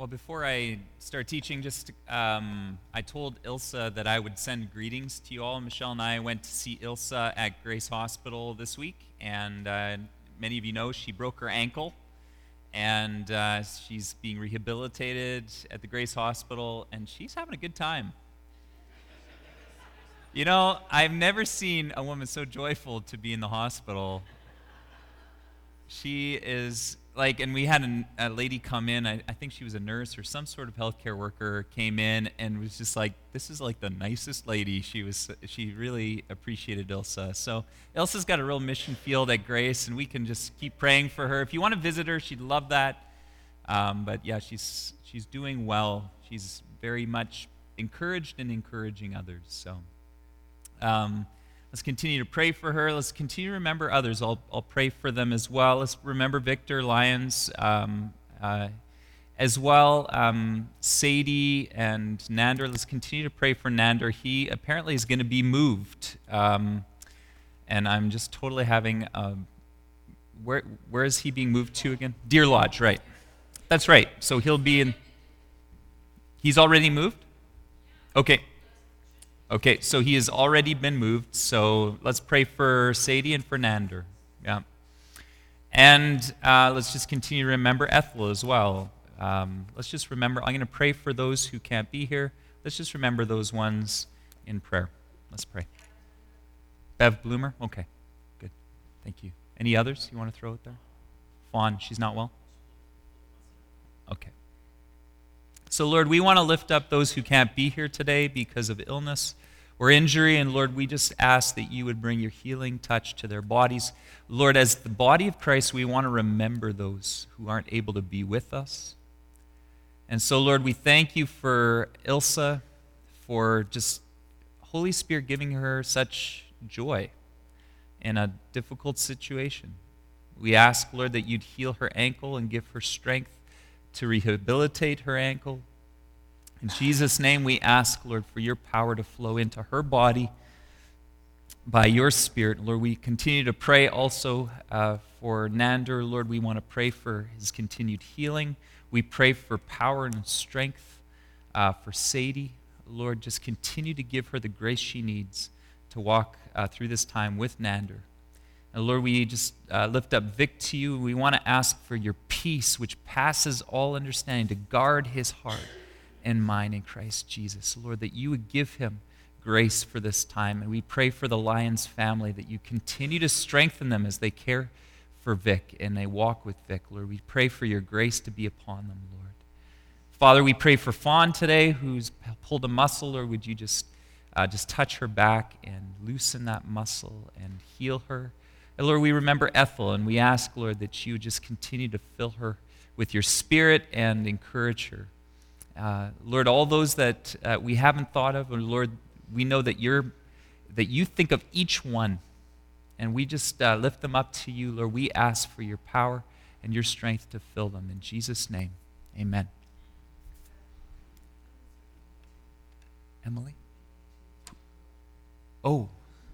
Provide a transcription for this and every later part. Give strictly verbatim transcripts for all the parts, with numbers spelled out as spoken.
Well, before I start teaching, just um, I told Ilsa that I would send greetings to you all. Michelle and I went to see Ilsa at Grace Hospital this week, and uh, many of you know she broke her ankle, and uh, she's being rehabilitated at the Grace Hospital, and she's having a good time. You know, I've never seen a woman so joyful to be in the hospital. She is like, and we had a, a lady come in, I, I think she was a nurse or some sort of healthcare worker, came in and was just like, this is like the nicest lady. She was, she really appreciated Ilsa. So Ilsa's got a real mission field at Grace, and we can just keep praying for her. If you want to visit her, she'd love that. Um, but yeah, she's she's doing well. She's very much encouraged and encouraging others. So um, let's continue to pray for her. Let's continue to remember others. I'll I'll pray for them as well. Let's remember Victor Lyons um, uh, as well. Um, Sadie and Nander. Let's continue to pray for Nander. He apparently is going to be moved, um, and I'm just totally having. A, where where is he being moved to again? Deer Lodge, right? That's right. So he'll be in. He's already moved? Okay. Okay, so he has already been moved. So let's pray for Sadie and for Nander. Yeah. And uh, let's just continue to remember Ethel as well. Um, let's just remember, I'm going to pray for those who can't be here. Let's just remember those ones in prayer. Let's pray. Bev Bloomer? Okay, good. Thank you. Any others you want to throw out there? Fawn, she's not well? Okay. So, Lord, we want to lift up those who can't be here today because of illness or injury. And, Lord, we just ask that you would bring your healing touch to their bodies. Lord, as the body of Christ, we want to remember those who aren't able to be with us. And so, Lord, we thank you for Ilsa, for just Holy Spirit giving her such joy in a difficult situation. We ask, Lord, that you'd heal her ankle and give her strength to rehabilitate her ankle. In Jesus' name, we ask, Lord, for your power to flow into her body by your Spirit. Lord, we continue to pray also uh, for Nander. Lord, we want to pray for his continued healing. We pray for power and strength uh, for Sadie. Lord, just continue to give her the grace she needs to walk uh, through this time with Nander. And Lord, we just uh, lift up Vic to you. We want to ask for your peace, which passes all understanding, to guard his heart and mind in Christ Jesus. Lord, that you would give him grace for this time. And we pray for the Lyons family, that you continue to strengthen them as they care for Vic and they walk with Vic. Lord, we pray for your grace to be upon them, Lord. Father, we pray for Fawn today, who's pulled a muscle. Lord, would you just, uh, just touch her back and loosen that muscle and heal her? And Lord, we remember Ethel, and we ask, Lord, that you would just continue to fill her with your Spirit and encourage her. Uh, Lord, all those that uh, we haven't thought of, Lord, we know that you're that you think of each one, and we just uh, lift them up to you. Lord, we ask for your power and your strength to fill them. In Jesus' name, amen. Emily? Oh.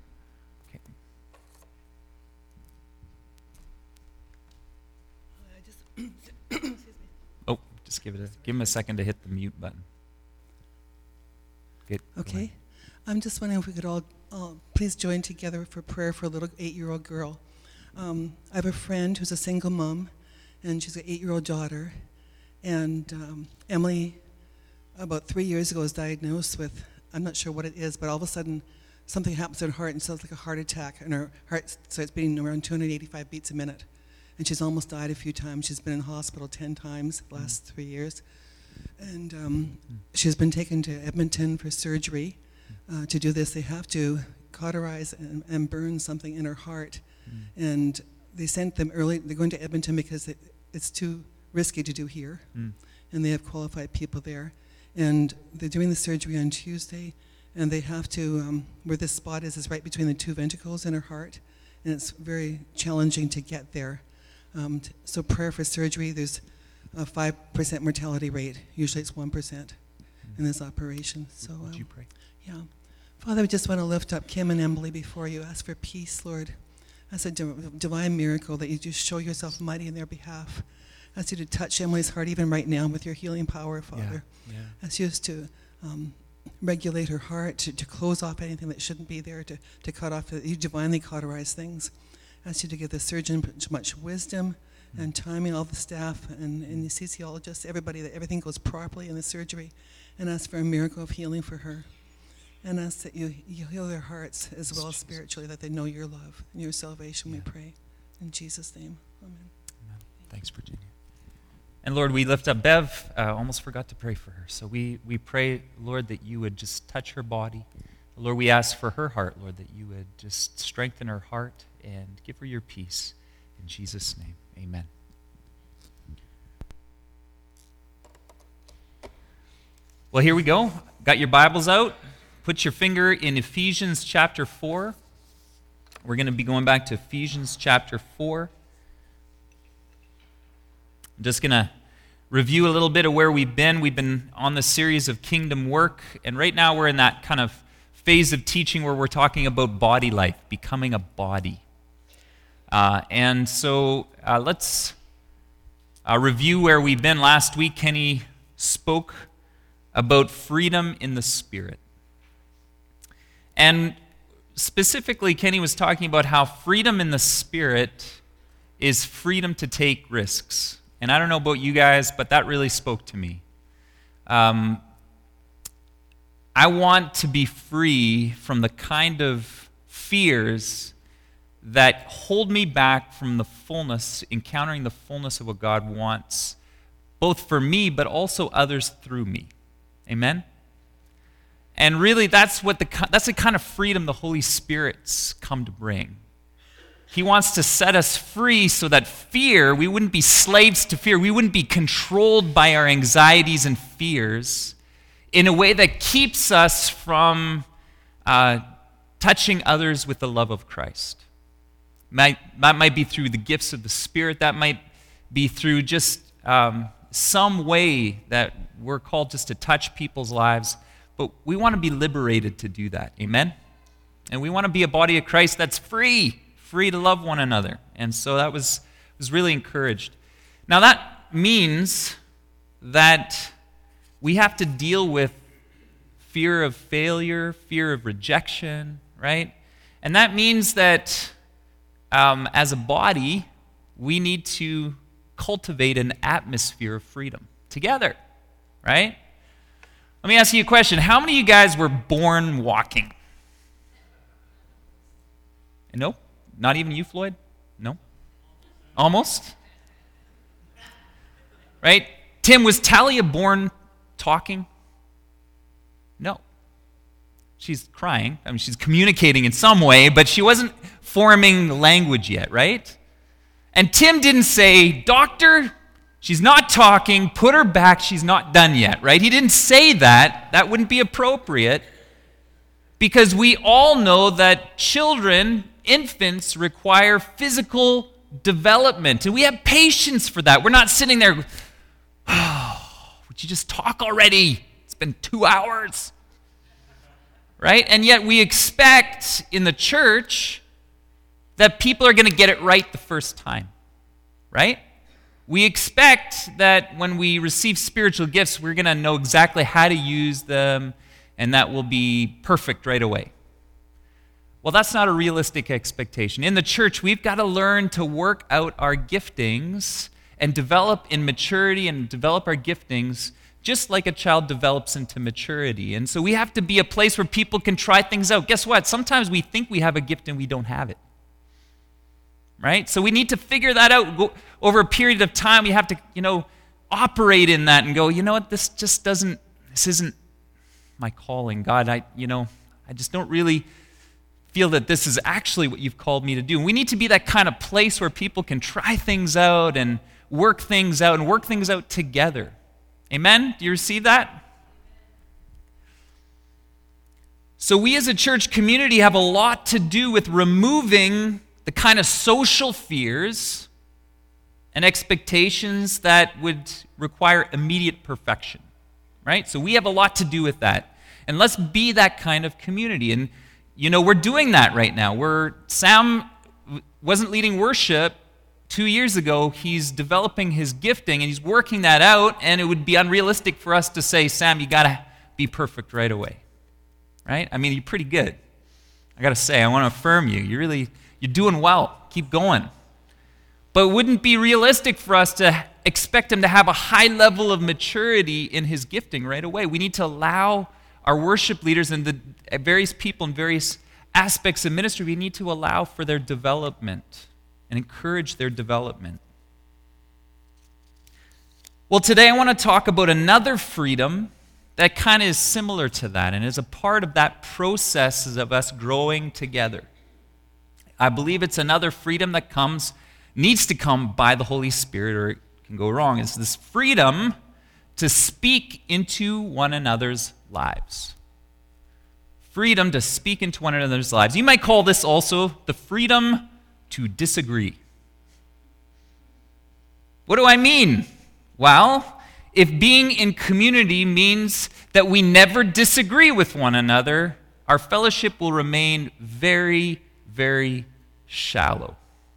Oh, just give it a give him a second to hit the mute button. Good. Okay. I'm just wondering if we could all uh, please join together for prayer for a little eight-year-old girl. Um, I have a friend who's a single mom, and she's an eight-year-old daughter. And um, Emily, about three years ago, was diagnosed with, I'm not sure what it is, but all of a sudden something happens in her heart and sounds like a heart attack. And her heart starts beating around two hundred eighty-five beats a minute. And she's almost died a few times. She's been in hospital ten times the last mm. three years. And um, mm. she's been taken to Edmonton for surgery. Uh, to do this, they have to cauterize and, and burn something in her heart. Mm. And they sent them early. They're going to Edmonton because it, it's too risky to do here. Mm. And they have qualified people there. And they're doing the surgery on Tuesday. And they have to, um, where this spot is, is right between the two ventricles in her heart. And it's very challenging to get there. Um, t- so prayer for surgery, there's a five percent mortality rate. Usually it's one percent mm. in this operation. So, Would um, you pray? Yeah. Father, we just want to lift up Kim and Emily before you. Ask for peace, Lord. Ask a di- divine miracle that you just show yourself mighty in their behalf. ask you to touch Emily's heart even right now with your healing power, Father. Yeah. Yeah. Ask you to um, regulate her heart, to, to close off anything that shouldn't be there, to, to cut off, you divinely cauterize things. Ask you to give the surgeon much wisdom and timing, all the staff and, and the anesthesiologists, everybody, that everything goes properly in the surgery, and ask for a miracle of healing for her. And ask that you, you heal their hearts as well as spiritually, that they know your love and your salvation, yeah. we pray. In Jesus' name, amen. Amen. Thanks, Virginia. And Lord, we lift up Bev. I uh, almost forgot to pray for her. So we, we pray, Lord, that you would just touch her body. Lord, we ask for her heart, Lord, that you would just strengthen her heart and give her your peace. In Jesus' name, amen. Well, here we go. Got your Bibles out? Put your finger in Ephesians chapter four. We're going to be going back to Ephesians chapter four. I'm just going to review a little bit of where we've been. We've been on the series of kingdom work, and right now we're in that kind of phase of teaching where we're talking about body life, becoming a body. Uh, and so uh, let's uh, review where we've been. Last week, Kenny spoke about freedom in the Spirit. And specifically, Kenny was talking about how freedom in the Spirit is freedom to take risks. And I don't know about you guys, but that really spoke to me. Um, I want to be free from the kind of fears that hold me back from the fullness, encountering the fullness of what God wants, both for me, but also others through me. Amen? And really, that's what the that's the kind of freedom the Holy Spirit's come to bring. He wants to set us free so that fear, we wouldn't be slaves to fear. We wouldn't be controlled by our anxieties and fears in a way that keeps us from uh, touching others with the love of Christ. Might, that might be through the gifts of the Spirit. That might be through just um, some way that we're called just to touch people's lives. But we want to be liberated to do that. Amen? And we want to be a body of Christ that's free, free to love one another. And so that was, was really encouraged. Now that means that we have to deal with fear of failure, fear of rejection, right? And that means that um, as a body, we need to cultivate an atmosphere of freedom together, right? Let me ask you a question. How many of you guys were born walking? No? Not even you, Floyd? No? Almost? Right? Tim, was Talia born talking? No. She's crying. I mean, she's communicating in some way, but she wasn't forming language yet, right? And Tim didn't say, "Doctor, she's not talking, put her back, she's not done yet," right? He didn't say that. That wouldn't be appropriate, because we all know that children, infants, require physical development, and we have patience for that. We're not sitting there, "Oh, would you just talk already? It's been two hours." Right? And yet we expect in the church that people are going to get it right the first time. Right? We expect that when we receive spiritual gifts, we're going to know exactly how to use them, and that will be perfect right away. Well, that's not a realistic expectation. In the church, we've got to learn to work out our giftings and develop in maturity and develop our giftings just like a child develops into maturity. And so we have to be a place where people can try things out. Guess what? Sometimes we think we have a gift and we don't have it. Right? So we need to figure that out. Go, over a period of time, we have to, you know, operate in that and go, you know what, this just doesn't, this isn't my calling. God, I, you know, I just don't really feel that this is actually what you've called me to do. And we need to be that kind of place where people can try things out and work things out and work things out together. Amen? Do you receive that? So we as a church community have a lot to do with removing the kind of social fears and expectations that would require immediate perfection, right? So we have a lot to do with that. And let's be that kind of community. And, you know, we're doing that right now. We're, Sam wasn't leading worship two years ago, he's developing his gifting and he's working that out, and it would be unrealistic for us to say, Sam, you got to be perfect right away. Right? I mean, you're pretty good. I got to say, I want to affirm you. You're really, you're doing well. Keep going. But it wouldn't be realistic for us to expect him to have a high level of maturity in his gifting right away. We need to allow our worship leaders and the various people in various aspects of ministry, we need to allow for their development and encourage their development. Well, today I want to talk about another freedom that kind of is similar to that and is a part of that process of us growing together. I believe it's another freedom that comes, needs to come by the Holy Spirit, or it can go wrong. It's this freedom to speak into one another's lives. Freedom to speak into one another's lives. You might call this also the freedom to disagree. What do I mean? Well, if being in community means that we never disagree with one another, our fellowship will remain very, very shallow.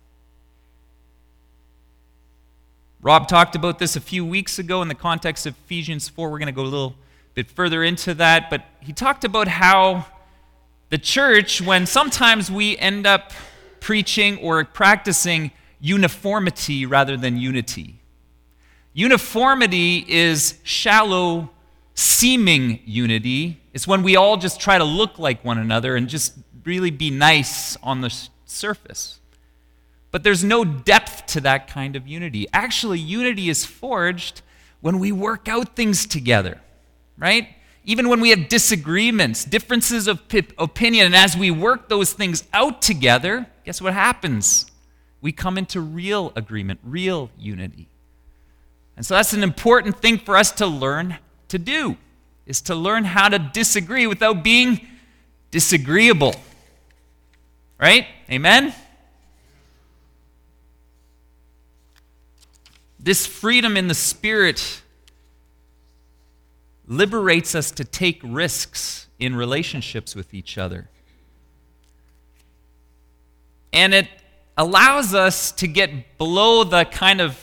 Rob talked about this a few weeks ago in the context of Ephesians four. We're going to go a little bit further into that, but he talked about how the church, when sometimes we end up preaching or practicing uniformity rather than unity. Uniformity is shallow, seeming unity. It's when we all just try to look like one another and just really be nice on the surface. But there's no depth to that kind of unity. Actually, unity is forged when we work out things together, right? Even when we have disagreements, differences of opinion, and as we work those things out together, guess what happens? We come into real agreement, real unity. And so that's an important thing for us to learn to do, is to learn how to disagree without being disagreeable. Right? Amen? This freedom in the Spirit liberates us to take risks in relationships with each other. And it allows us to get below the kind of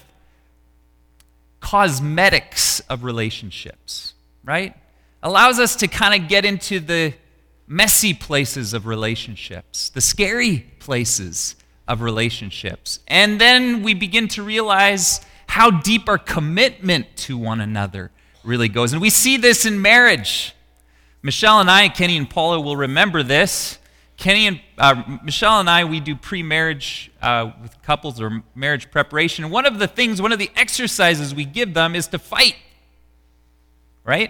cosmetics of relationships, right? Allows us to kind of get into the messy places of relationships, the scary places of relationships. And then we begin to realize how deep our commitment to one another really goes. And we see this in marriage. Michelle and I, Kenny and Paula will remember this. Kenny and uh, Michelle and I, we do pre-marriage uh, with couples or marriage preparation. And one of the things, one of the exercises we give them is to fight, right?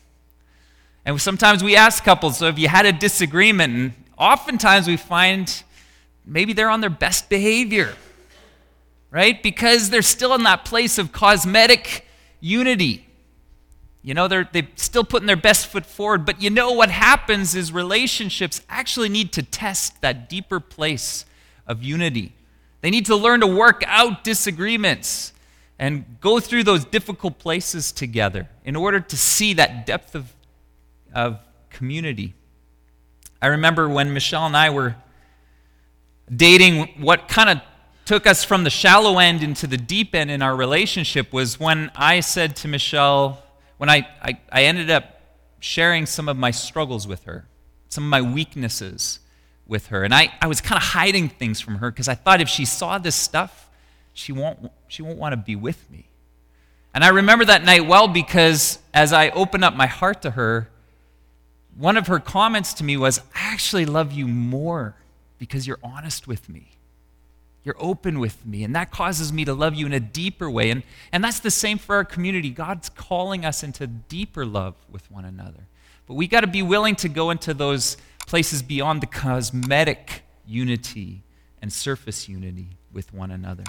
And sometimes we ask couples, so if you had a disagreement, and oftentimes we find maybe they're on their best behavior, right? Because they're still in that place of cosmetic unity. You know, they're they're still putting their best foot forward, but you know what happens is relationships actually need to test that deeper place of unity. They need to learn to work out disagreements and go through those difficult places together in order to see that depth of, of community. I remember when Michelle and I were dating, what kind of took us from the shallow end into the deep end in our relationship was when I said to Michelle, when I, I, I ended up sharing some of my struggles with her, some of my weaknesses with her. And I, I was kind of hiding things from her because I thought if she saw this stuff, she won't, she won't want to be with me. And I remember that night well because as I opened up my heart to her, one of her comments to me was, I actually love you more because you're honest with me. You're open with me, and that causes me to love you in a deeper way. And, and that's the same for our community. God's calling us into deeper love with one another. But we got to be willing to go into those places beyond the cosmetic unity and surface unity with one another.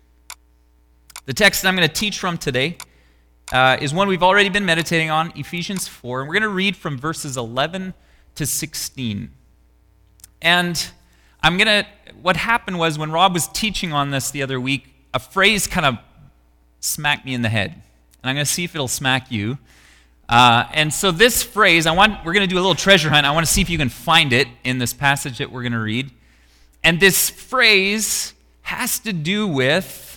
The text that I'm going to teach from today uh, is one we've already been meditating on, Ephesians four. And we're going to read from verses eleven to sixteen. And I'm going to, what happened was when Rob was teaching on this the other week, a phrase kind of smacked me in the head. And I'm going to see if it'll smack you. Uh, and so this phrase, I want, we're going to do a little treasure hunt. I want to see if you can find it in this passage that we're going to read. And this phrase has to do with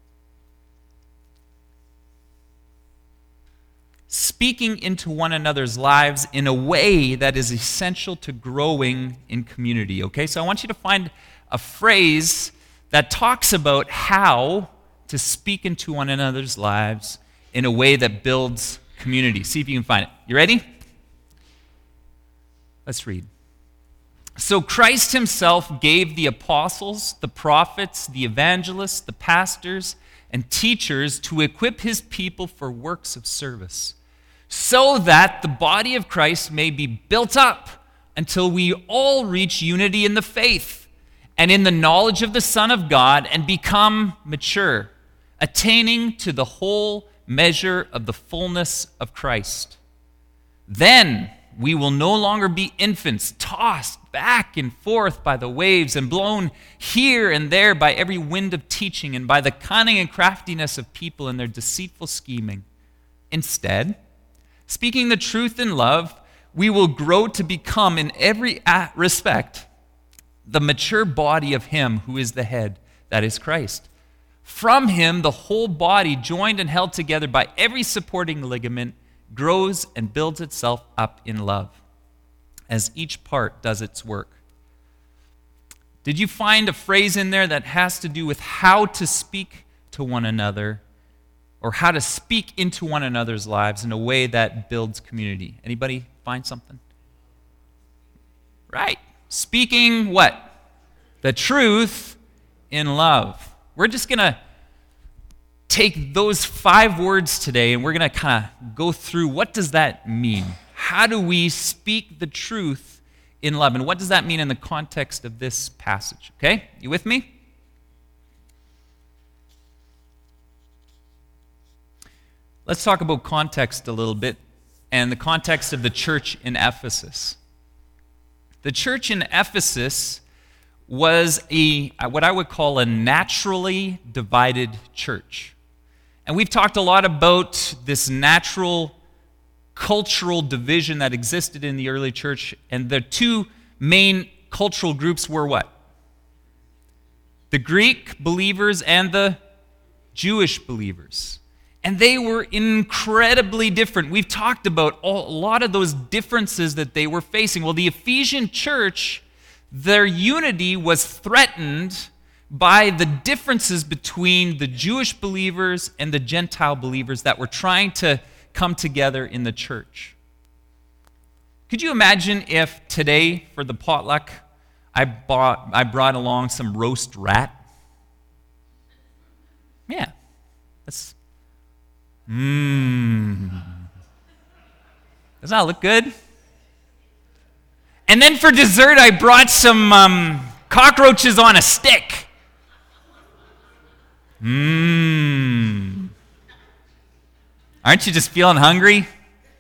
speaking into one another's lives in a way that is essential to growing in community. Okay, so I want you to find a phrase that talks about how to speak into one another's lives in a way that builds community. See if you can find it. You ready? Let's read. So Christ himself gave the apostles, the prophets, the evangelists, the pastors, and teachers to equip his people for works of service, so that the body of Christ may be built up until we all reach unity in the faith and in the knowledge of the Son of God and become mature, attaining to the whole measure of the fullness of Christ. Then we will no longer be infants, tossed back and forth by the waves and blown here and there by every wind of teaching and by the cunning and craftiness of people and their deceitful scheming. Instead, speaking the truth in love, we will grow to become in every respect the mature body of him who is the head, that is Christ. From him, the whole body, joined and held together by every supporting ligament, grows and builds itself up in love, as each part does its work. Did you find a phrase in there that has to do with how to speak to one another, or how to speak into one another's lives in a way that builds community? Anybody find something? Right. Speaking what? The truth in love. We're just going to take those five words today and we're going to kind of go through what does that mean? How do we speak the truth in love? And what does that mean in the context of this passage? Okay? You with me? Let's talk about context a little bit and the context of the church in Ephesus. The church in Ephesus was a what I would call a naturally divided church. And we've talked a lot about this natural cultural division that existed in the early church, and the two main cultural groups were what? The Greek believers and the Jewish believers. And they were incredibly different. We've talked about a lot of those differences that they were facing. Well, the Ephesian church, their unity was threatened by the differences between the Jewish believers and the Gentile believers that were trying to come together in the church. Could you imagine if today, for the potluck, I bought, I brought along some roast rat? Yeah, that's Mmm. Does that look good? And then for dessert, I brought some um, cockroaches on a stick. Mmm. Aren't you just feeling hungry?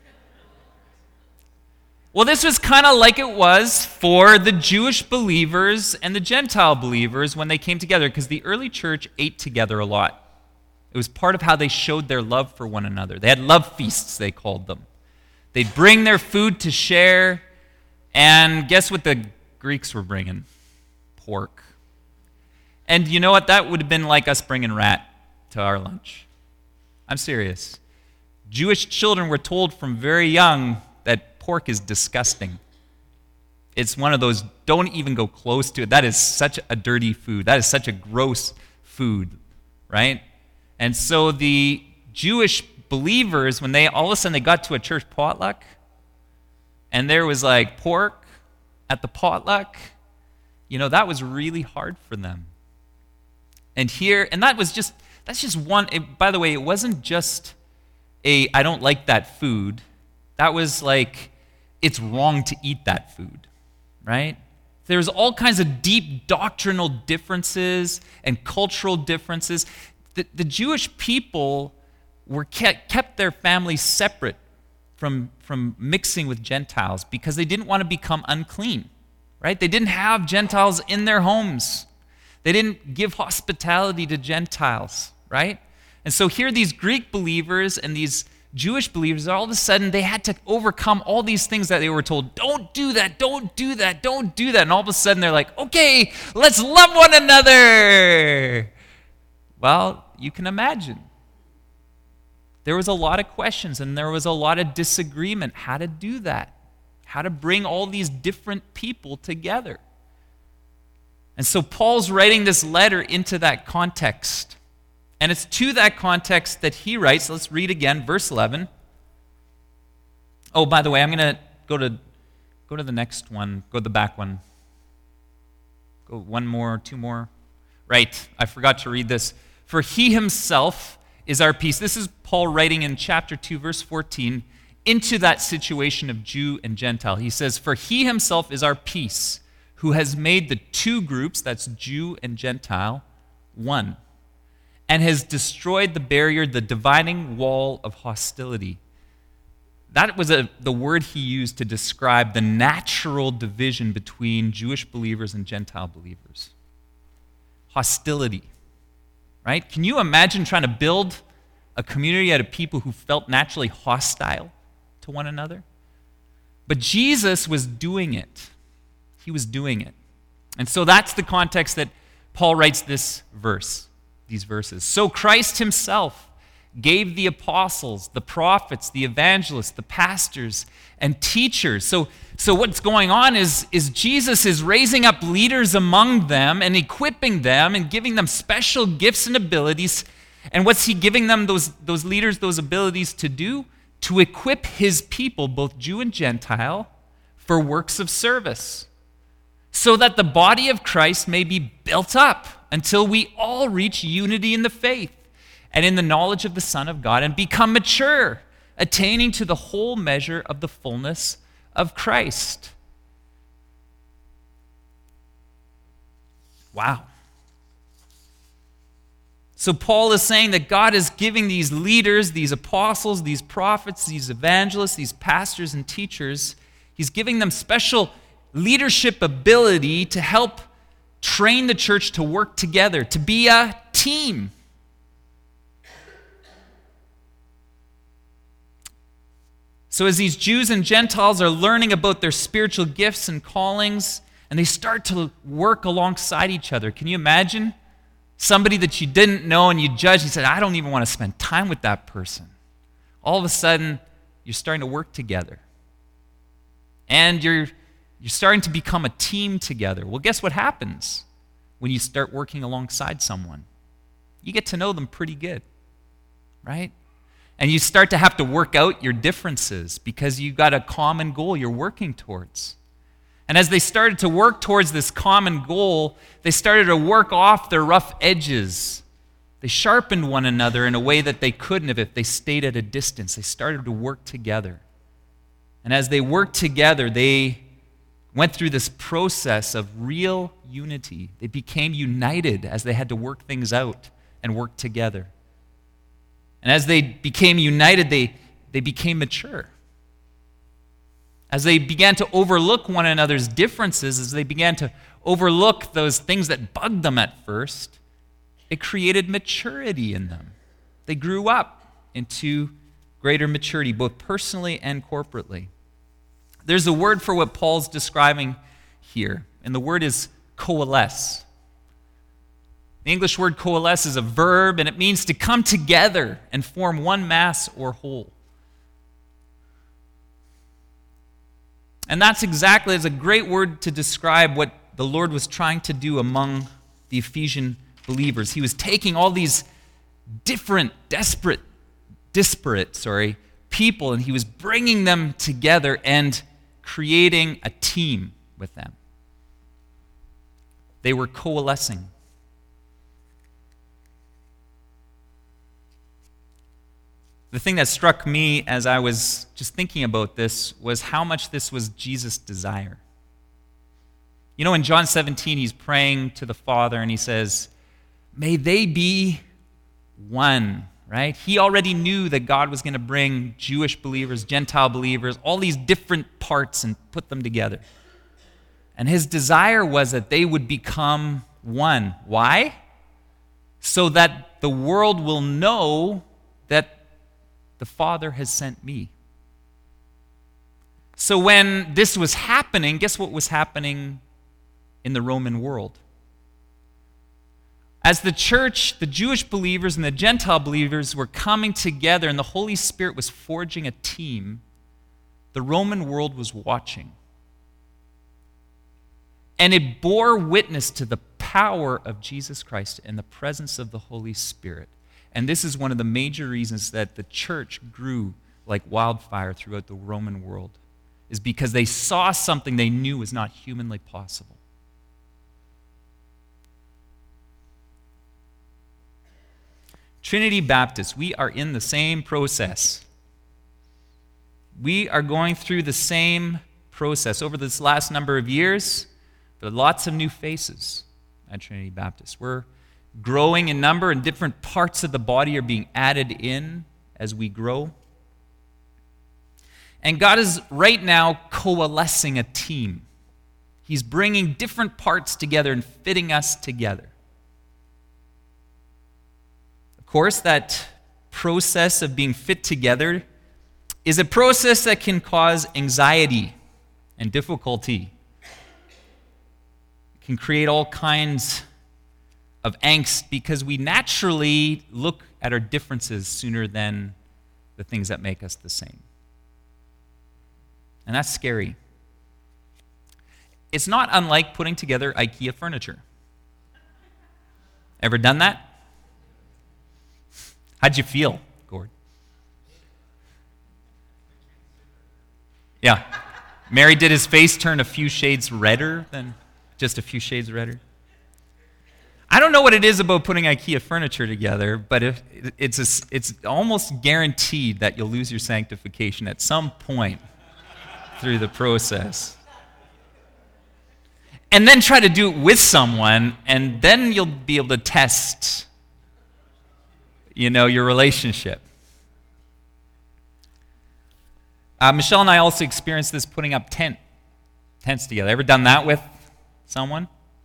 Well, this was kind of like it was for the Jewish believers and the Gentile believers when they came together, because the early church ate together a lot. It was part of how they showed their love for one another. They had love feasts, they called them. They'd bring their food to share, and guess what the Greeks were bringing? Pork. And you know what? That would have been like us bringing rat to our lunch. I'm serious. Jewish children were told from very young that pork is disgusting. It's one of those, don't even go close to it. That is such a dirty food. That is such a gross food, right? And so the Jewish believers, when they all of a sudden they got to a church potluck, and there was like pork at the potluck, you know, that was really hard for them. And here, and that was just, that's just one, it, by the way, it wasn't just a, I don't like that food. That was like, it's wrong to eat that food, right? There's all kinds of deep doctrinal differences and cultural differences. The, the Jewish people were kept, kept their families separate from, from mixing with Gentiles because they didn't want to become unclean, right? They didn't have Gentiles in their homes. They didn't give hospitality to Gentiles, right? And so here these Greek believers and these Jewish believers, all of a sudden, they had to overcome all these things that they were told, don't do that, don't do that, don't do that. And all of a sudden, they're like, okay, let's love one another. Well, you can imagine. There was a lot of questions, and there was a lot of disagreement how to do that, how to bring all these different people together. And so Paul's writing this letter into that context. And it's to that context that he writes. Let's read again, verse eleven. Oh, by the way, I'm going to go to go to the next one. Go to the back one. Go one more, two more. Right, I forgot to read this. For he himself is our peace. This is Paul writing in chapter two, verse fourteen, into that situation of Jew and Gentile. He says, for he himself is our peace, who has made the two groups, that's Jew and Gentile, one, and has destroyed the barrier, the dividing wall of hostility. That was a, the word he used to describe the natural division between Jewish believers and Gentile believers. Hostility, right? Can you imagine trying to build a community out of people who felt naturally hostile to one another? But Jesus was doing it. He was doing it. And so that's the context that Paul writes this verse. These verses. So Christ himself gave the apostles, the prophets, the evangelists, the pastors, and teachers. So, so what's going on is, is Jesus is raising up leaders among them and equipping them and giving them special gifts and abilities. And what's he giving them, those, those leaders, those abilities to do? To equip his people, both Jew and Gentile, for works of service, so that the body of Christ may be built up until we all reach unity in the faith and in the knowledge of the Son of God and become mature, attaining to the whole measure of the fullness of Christ. Wow. So Paul is saying that God is giving these leaders, these apostles, these prophets, these evangelists, these pastors and teachers, he's giving them special leadership ability to help train the church to work together, to be a team. So as these Jews and Gentiles are learning about their spiritual gifts and callings, and they start to work alongside each other, can you imagine somebody that you didn't know and you judged, you said, I don't even want to spend time with that person. All of a sudden, you're starting to work together. And you're You're starting to become a team together. Well, guess what happens when you start working alongside someone? You get to know them pretty good, right? And you start to have to work out your differences because you've got a common goal you're working towards. And as they started to work towards this common goal, they started to work off their rough edges. They sharpened one another in a way that they couldn't have if they stayed at a distance. They started to work together. And as they worked together, they went through this process of real unity. They became united as they had to work things out and work together. And as they became united, they, they became mature. As they began to overlook one another's differences, as they began to overlook those things that bugged them at first, it created maturity in them. They grew up into greater maturity, both personally and corporately. There's a word for what Paul's describing here, and the word is coalesce. The English word coalesce is a verb, and it means to come together and form one mass or whole. And that's exactly, it's a great word to describe what the Lord was trying to do among the Ephesian believers. He was taking all these different, desperate, disparate, sorry, people, and he was bringing them together and creating a team with them. They were coalescing. The thing that struck me as I was just thinking about this was how much this was Jesus' desire. You know, in John seventeen, he's praying to the Father and he says, may they be one, right? He already knew that God was going to bring Jewish believers, Gentile believers, all these different parts and put them together. And his desire was that they would become one. Why? So that the world will know that the Father has sent me. So when this was happening, guess what was happening in the Roman world? As the church, the Jewish believers and the Gentile believers were coming together and the Holy Spirit was forging a team, the Roman world was watching. And it bore witness to the power of Jesus Christ and the presence of the Holy Spirit. And this is one of the major reasons that the church grew like wildfire throughout the Roman world, is because they saw something they knew was not humanly possible. Trinity Baptist, we are in the same process. We are going through the same process over this last number of years, but lots of new faces at Trinity Baptist. We're growing in number, and different parts of the body are being added in as we grow. And God is right now coalescing a team. He's bringing different parts together and fitting us together. Of course, that process of being fit together is a process that can cause anxiety and difficulty. It can create all kinds of angst because we naturally look at our differences sooner than the things that make us the same. And that's scary. It's not unlike putting together IKEA furniture. Ever done that? How'd you feel, Gord? Yeah. Mary, did his face turn a few shades redder than just a few shades redder? I don't know what it is about putting IKEA furniture together, but if it's a, it's almost guaranteed that you'll lose your sanctification at some point through the process. And then try to do it with someone, and then you'll be able to test, you know, your relationship. Uh, Michelle and I also experienced this putting up tent tents together. Ever done that with someone?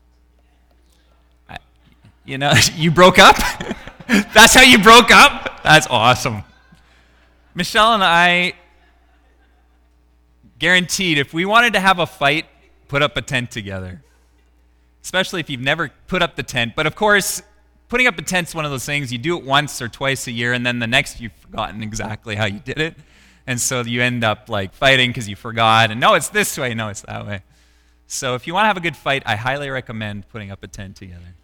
I, you know, you broke up? That's how you broke up? That's awesome. Michelle and I guaranteed if we wanted to have a fight, put up a tent together. Especially if you've never put up the tent. But of course, putting up a tent's one of those things, you do it once or twice a year, and then the next you've forgotten exactly how you did it. And so you end up like fighting because you forgot, and no, it's this way, no, it's that way. So if you want to have a good fight, I highly recommend putting up a tent together.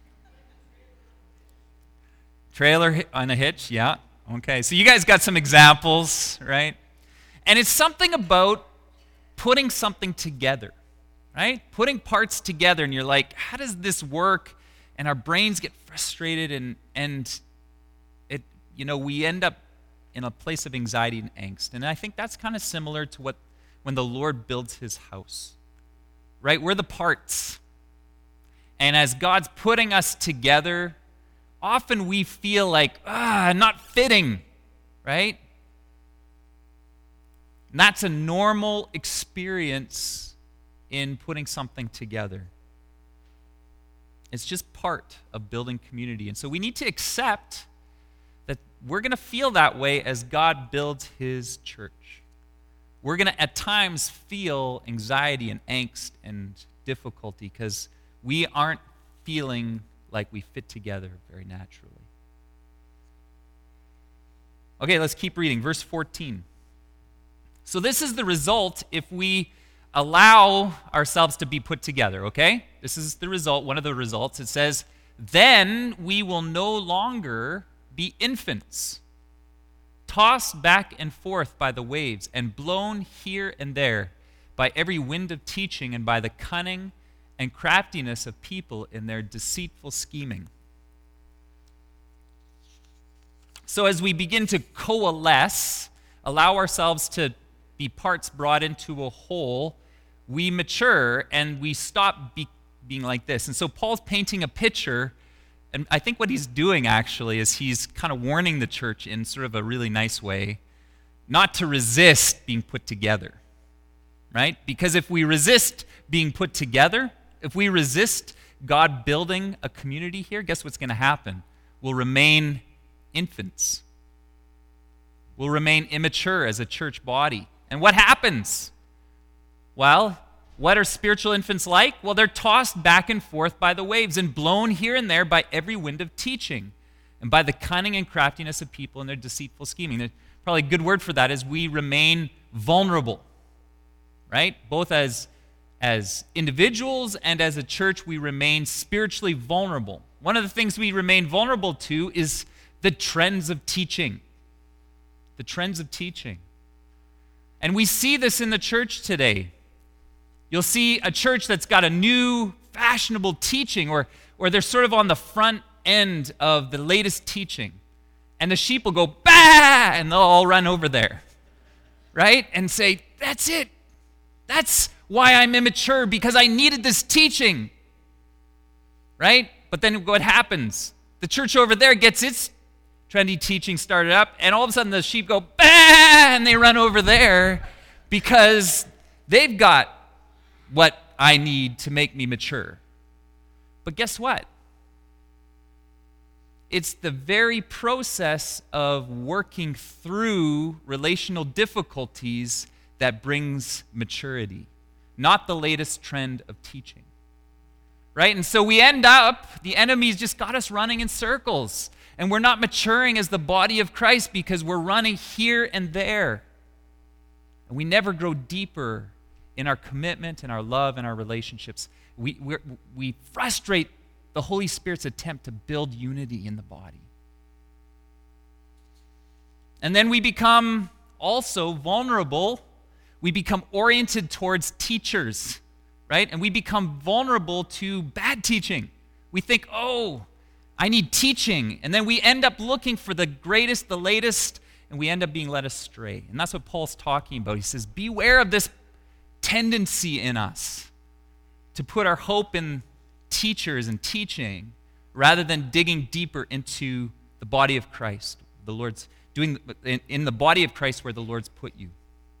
Trailer on a hitch, yeah. Okay, so you guys got some examples, right? And it's something about putting something together, right? Putting parts together, and you're like, how does this work? And our brains get frustrated, and and it, you know, we end up in a place of anxiety and angst. And I think that's kind of similar to what when the Lord builds his house, right? We're the parts. And as God's putting us together, often we feel like, ah, not fitting, right? And that's a normal experience in putting something together. It's just part of building community. And so we need to accept that we're going to feel that way as God builds his church. We're going to at times feel anxiety and angst and difficulty because we aren't feeling like we fit together very naturally. Okay, let's keep reading. Verse fourteen. So this is the result if we allow ourselves to be put together, okay? This is the result, one of the results. It says, then we will no longer be infants, tossed back and forth by the waves and blown here and there by every wind of teaching and by the cunning and craftiness of people in their deceitful scheming. So as we begin to coalesce, allow ourselves to be parts brought into a whole, we mature and we stop be, being like this. And so Paul's painting a picture, and I think what he's doing actually is he's kind of warning the church in sort of a really nice way not to resist being put together, right? Because if we resist being put together, if we resist God building a community here, guess what's going to happen? We'll remain infants. We'll remain immature as a church body. And what happens? Well, what are spiritual infants like? Well, they're tossed back and forth by the waves and blown here and there by every wind of teaching and by the cunning and craftiness of people and their deceitful scheming. There's probably a good word for that is we remain vulnerable, right? Both as, as individuals and as a church, we remain spiritually vulnerable. One of the things we remain vulnerable to is the trends of teaching. The trends of teaching. And we see this in the church today. You'll see a church that's got a new fashionable teaching, or, or they're sort of on the front end of the latest teaching. And the sheep will go, bah, and they'll all run over there, right? And say, that's it. That's why I'm immature, because I needed this teaching, right? But then what happens? The church over there gets its trendy teaching started up, and all of a sudden the sheep go, bah, and they run over there because they've got what I need to make me mature. But guess what? It's the very process of working through relational difficulties that brings maturity, not the latest trend of teaching. Right? And so we end up, the enemy's just got us running in circles, and we're not maturing as the body of Christ because we're running here and there. And we never grow deeper in our commitment and our love and our relationships. We, we we frustrate the Holy Spirit's attempt to build unity in the body. And then we become also vulnerable. We become oriented towards teachers, right? And we become vulnerable to bad teaching. We think, oh, I need teaching. And then we end up looking for the greatest, the latest, and we end up being led astray. And that's what Paul's talking about. He says, beware of this tendency in us to put our hope in teachers and teaching rather than digging deeper into the body of Christ. The Lord's doing in, in the body of Christ where the Lord's put you.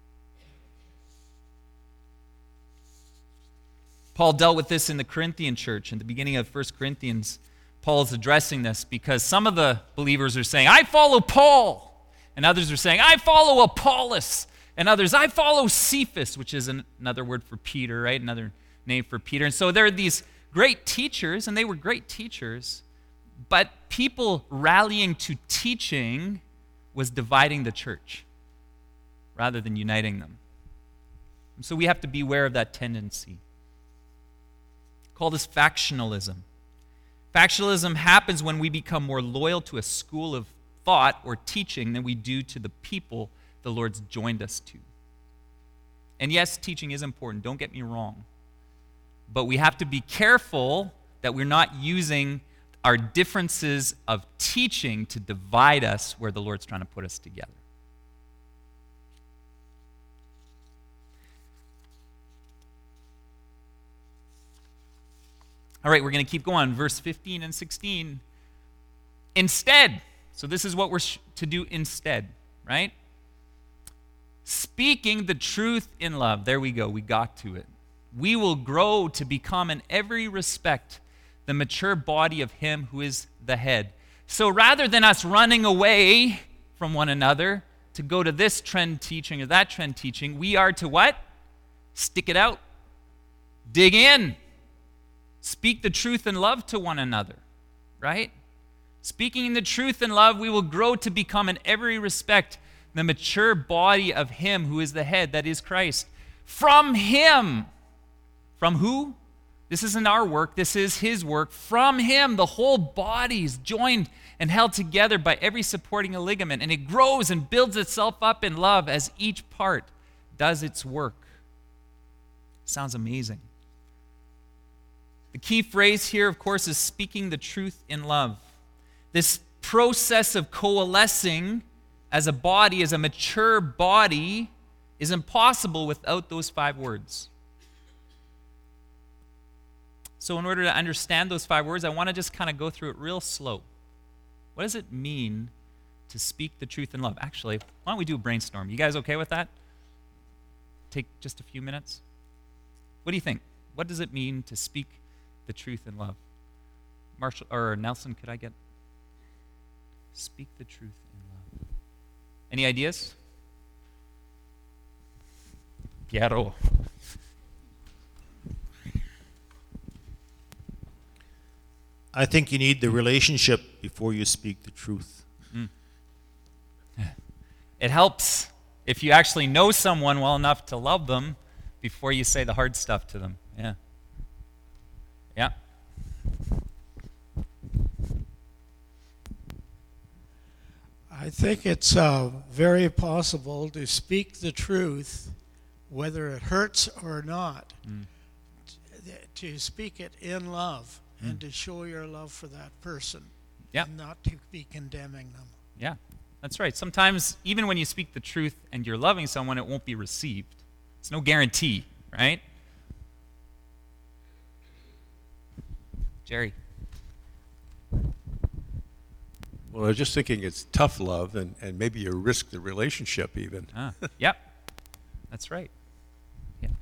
Paul dealt with this in the Corinthian church. In the beginning of First Corinthians, Paul is addressing this because some of the believers are saying, I follow Paul. And others are saying, I follow Apollos. And others, I follow Cephas, which is an, another word for Peter, right? Another name for Peter. And so there are these great teachers, and they were great teachers, but people rallying to teaching was dividing the church rather than uniting them. And so we have to beware of that tendency. Call this factionalism. Factionalism happens when we become more loyal to a school of thought or teaching than we do to the people the Lord's joined us to. And yes, teaching is important, don't get me wrong. But we have to be careful that we're not using our differences of teaching to divide us where the Lord's trying to put us together. All right, we're going to keep going. Verse fifteen and sixteen. Instead, so this is what we're to do instead, right? Speaking the truth in love. There we go. We got to it. We will grow to become in every respect the mature body of him who is the head. So rather than us running away from one another to go to this trend teaching or that trend teaching, we are to what? Stick it out. Dig in. Speak the truth in love to one another, right? Speaking the truth in love, we will grow to become in every respect the mature body of him who is the head, that is Christ. From him, from who? This isn't our work, this is his work. From him, the whole body is joined and held together by every supporting ligament, and it grows and builds itself up in love as each part does its work. Sounds amazing. The key phrase here, of course, is speaking the truth in love. This process of coalescing as a body, as a mature body, is impossible without those five words. So in order to understand those five words, I want to just kind of go through it real slow. What does it mean to speak the truth in love? Actually, why don't we do a brainstorm? You guys okay with that? Take just a few minutes. What do you think? What does it mean to speak the truth in love? Marshall or Nelson, could I get speak the truth in love? Any ideas? Piero. I think you need the relationship before you speak the truth. Mm. It helps if you actually know someone well enough to love them before you say the hard stuff to them. Yeah. Yeah. I think it's uh, very possible to speak the truth, whether it hurts or not, Mm. to speak it in love Mm. and to show your love for that person, Yeah. and not to be condemning them. Yeah, that's right. Sometimes, even when you speak the truth and you're loving someone, it won't be received. It's no guarantee, right? Jerry. Well, I was just thinking it's tough love, and, and maybe you risk the relationship even. Ah, yep, that's right. Yeah.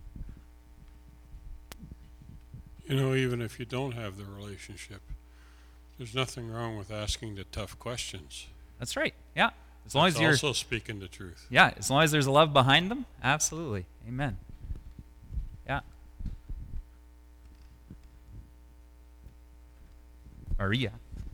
You know, even if you don't have the relationship, there's nothing wrong with asking the tough questions. That's right. Yeah. As long It's as you're also speaking the truth. Yeah, as long as there's love behind them, absolutely. Amen. Yeah. Maria.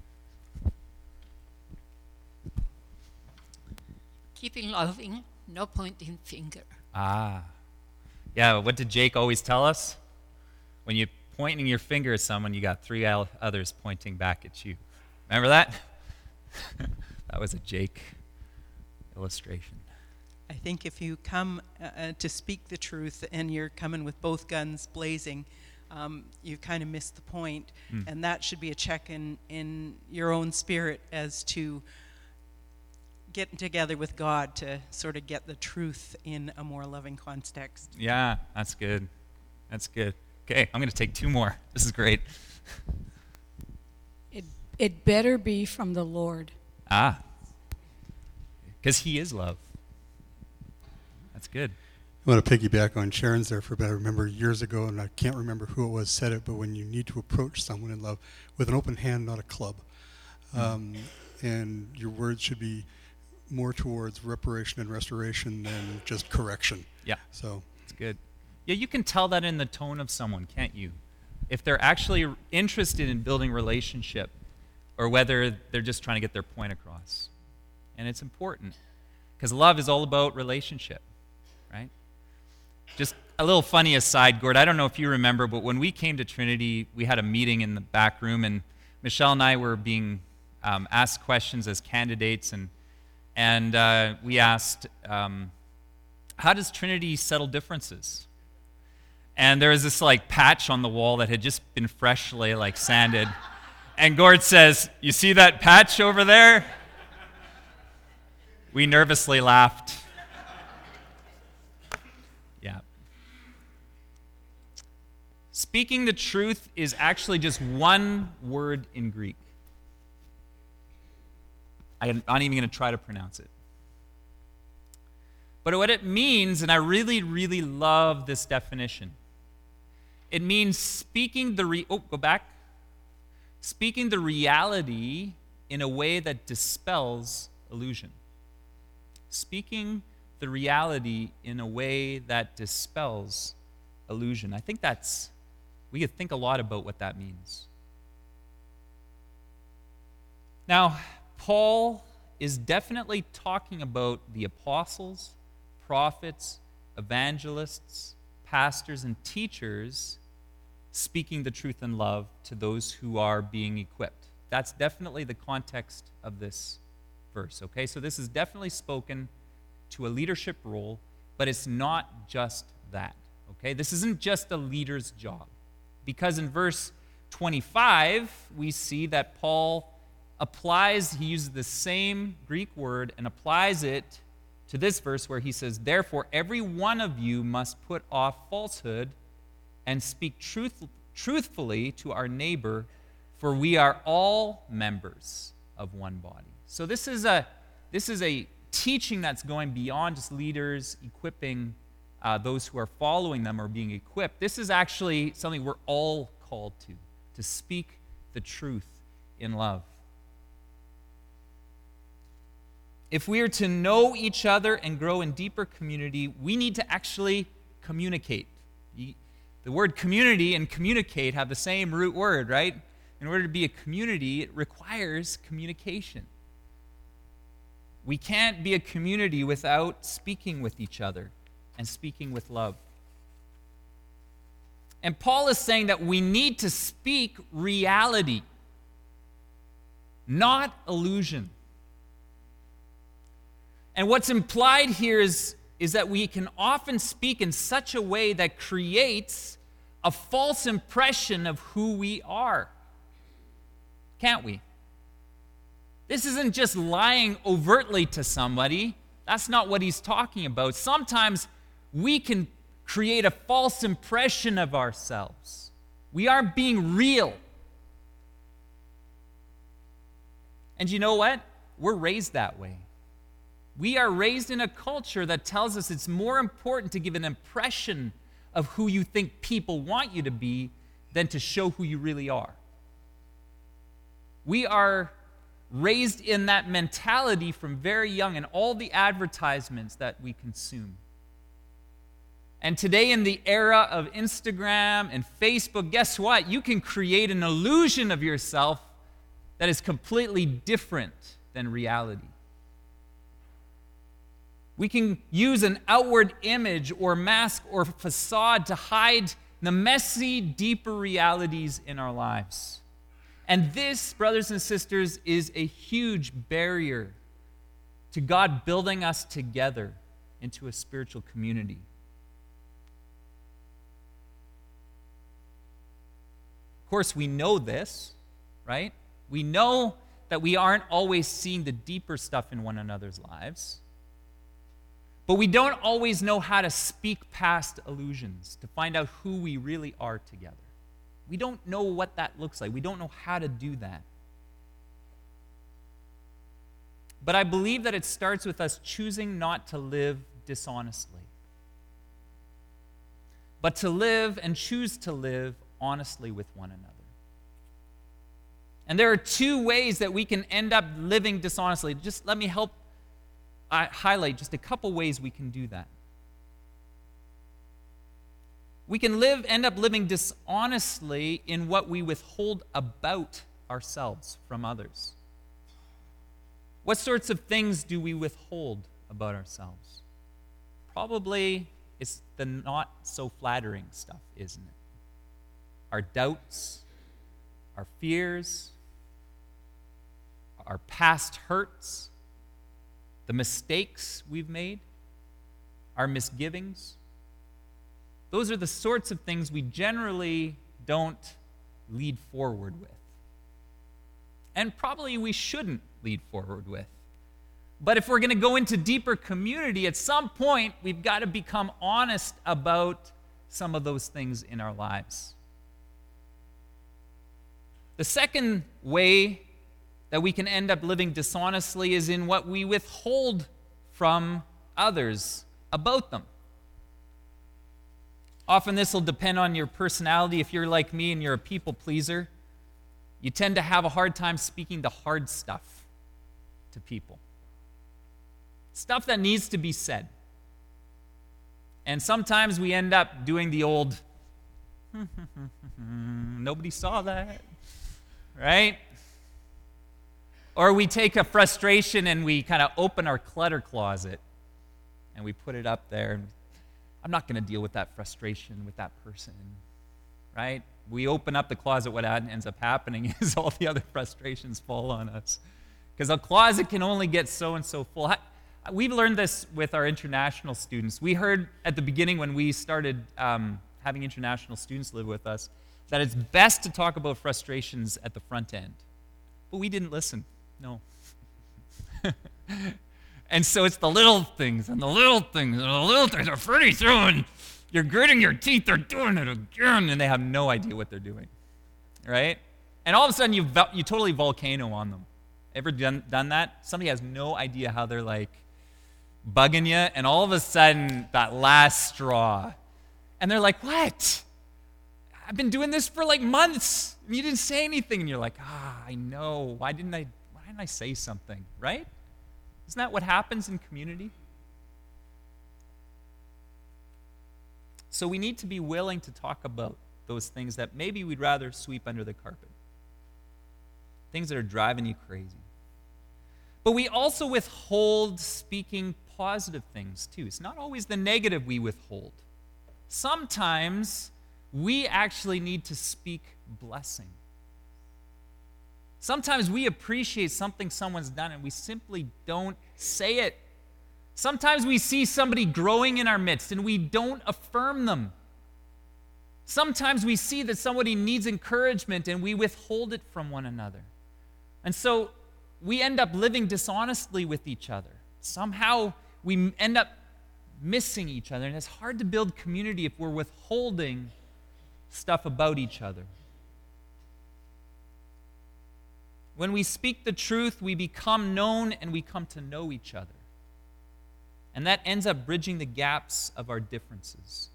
Keeping loving, no pointing finger. Ah. Yeah, what did Jake always tell us? When you're pointing your finger at someone, you got three al- others pointing back at you. Remember that? That was a Jake illustration. I think if you come uh, uh, to speak the truth and you're coming with both guns blazing, um, you kind of missed the point. Mm. And that should be a check in, in your own spirit as to getting together with God to sort of get the truth in a more loving context. Yeah, that's good. That's good. Okay, I'm going to take two more. This is great. It, it better be from the Lord. Ah. Because he is love. That's good. I want to piggyback on Sharon's there for a bit. I remember years ago, and I can't remember who it was said it, but when you need to approach someone in love with an open hand, not a club. Mm. Um, and your words should be more towards reparation and restoration than just correction. Yeah. So it's good. Yeah, you can tell that in the tone of someone, can't you? If they're actually interested in building relationship or whether they're just trying to get their point across. And it's important because love is all about relationship, right? Just a little funny aside, Gord, I don't know if you remember, but when we came to Trinity, we had a meeting in the back room, and Michelle and I were being um, asked questions as candidates, and and uh, we asked, um, how does Trinity settle differences? And there was this like patch on the wall that had just been freshly like sanded, and Gord says, "You see that patch over there?" We nervously laughed. Yeah. Speaking the truth is actually just one word in Greek. I'm not even going to try to pronounce it. But what it means, and I really, really love this definition, it means speaking the re- oh, go back. Speaking the reality in a way that dispels illusion. Speaking the reality in a way that dispels illusion. I think that's, we could think a lot about what that means. Now, Paul is definitely talking about the apostles, prophets, evangelists, pastors, and teachers speaking the truth in love to those who are being equipped. That's definitely the context of this verse, okay? So this is definitely spoken to a leadership role, but it's not just that, okay? This isn't just a leader's job. Because in verse twenty-five, we see that Paul applies, he uses the same Greek word and applies it to this verse where he says, "Therefore, every one of you must put off falsehood and speak truth, truthfully to our neighbor, for we are all members of one body." So this is a this is a teaching that's going beyond just leaders equipping uh, those who are following them or being equipped. This is actually something we're all called to, to speak the truth in love. If we are to know each other and grow in deeper community, we need to actually communicate. The word community and communicate have the same root word, right? In order to be a community, it requires communication. We can't be a community without speaking with each other and speaking with love. And Paul is saying that we need to speak reality, not illusion. And what's implied here is, is that we can often speak in such a way that creates a false impression of who we are. Can't we? This isn't just lying overtly to somebody. That's not what he's talking about. Sometimes we can create a false impression of ourselves. We aren't being real. And you know what? We're raised that way. We are raised in a culture that tells us it's more important to give an impression of who you think people want you to be than to show who you really are. We are raised in that mentality from very young in all the advertisements that we consume. And today, in the era of Instagram and Facebook, guess what? You can create an illusion of yourself that is completely different than reality. We can use an outward image or mask or facade to hide the messy, deeper realities in our lives. And this, brothers and sisters, is a huge barrier to God building us together into a spiritual community. Of course, we know this, right? We know that we aren't always seeing the deeper stuff in one another's lives. But we don't always know how to speak past illusions, to find out who we really are together. We don't know what that looks like. We don't know how to do that. But I believe that it starts with us choosing not to live dishonestly, but to live and choose to live honestly with one another. And there are two ways that we can end up living dishonestly. Just let me help I highlight just a couple ways we can do that. We can live, end up living dishonestly in what we withhold about ourselves from others. What sorts of things do we withhold about ourselves? Probably it's the not so flattering stuff, isn't it? Our doubts, our fears, our past hurts, the mistakes we've made, our misgivings. Those are the sorts of things we generally don't lead forward with. And probably we shouldn't lead forward with. But if we're going to go into deeper community, at some point we've got to become honest about some of those things in our lives. The second way that we can end up living dishonestly is in what we withhold from others about them. Often this will depend on your personality. If you're like me and you're a people pleaser, you tend to have a hard time speaking the hard stuff to people. Stuff that needs to be said. And sometimes we end up doing the old, nobody saw that, right? Or we take a frustration and we kind of open our clutter closet and we put it up there. I'm not going to deal with that frustration with that person, right? We open up the closet, what ends up happening is all the other frustrations fall on us. Because a closet can only get so and so full. We've learned this with our international students. We heard at the beginning when we started um, having international students live with us that it's best to talk about frustrations at the front end. But we didn't listen. No. And so it's the little things and the little things and the little things are pretty soon. You're gritting your teeth, they're doing it again, and they have no idea what they're doing, right? And all of a sudden you you totally volcano on them. Ever done, done that? Somebody has no idea how they're like bugging you, and all of a sudden that last straw, and they're like, what? I've been doing this for like months, and you didn't say anything, and you're like, ah, I know. Why didn't I? Why didn't I say something, right? Isn't that what happens in community? So we need to be willing to talk about those things that maybe we'd rather sweep under the carpet. Things that are driving you crazy. But we also withhold speaking positive things too. It's not always the negative we withhold. Sometimes we actually need to speak blessing. Sometimes we appreciate something someone's done and we simply don't say it. Sometimes we see somebody growing in our midst and we don't affirm them. Sometimes we see that somebody needs encouragement and we withhold it from one another. And so we end up living dishonestly with each other. Somehow we end up missing each other, and it's hard to build community if we're withholding stuff about each other. When we speak the truth, we become known and we come to know each other. And that ends up bridging the gaps of our differences.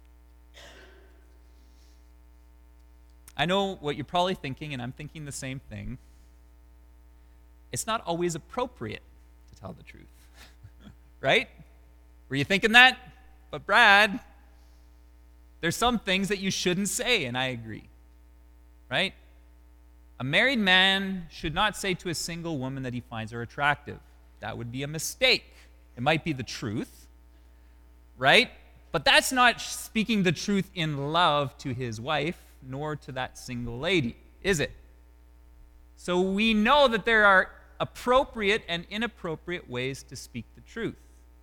I know what you're probably thinking, and I'm thinking the same thing. It's not always appropriate to tell the truth. Right? Were you thinking that? But Brad, there's some things that you shouldn't say, and I agree. Right? A married man should not say to a single woman that he finds her attractive. That would be a mistake. It might be the truth, right? But that's not speaking the truth in love to his wife, nor to that single lady, is it? So we know that there are appropriate and inappropriate ways to speak the truth.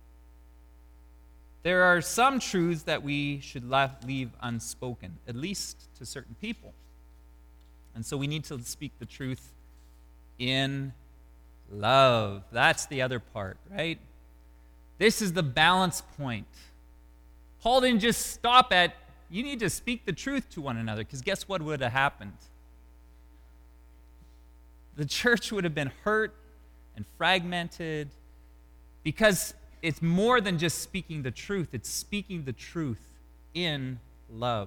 There are some truths that we should leave unspoken, at least to certain people. And so we need to speak the truth in love. That's the other part, right? This is the balance point. Paul didn't just stop at, you need to speak the truth to one another, because guess what would have happened? The church would have been hurt and fragmented, because it's more than just speaking the truth. It's speaking the truth in love.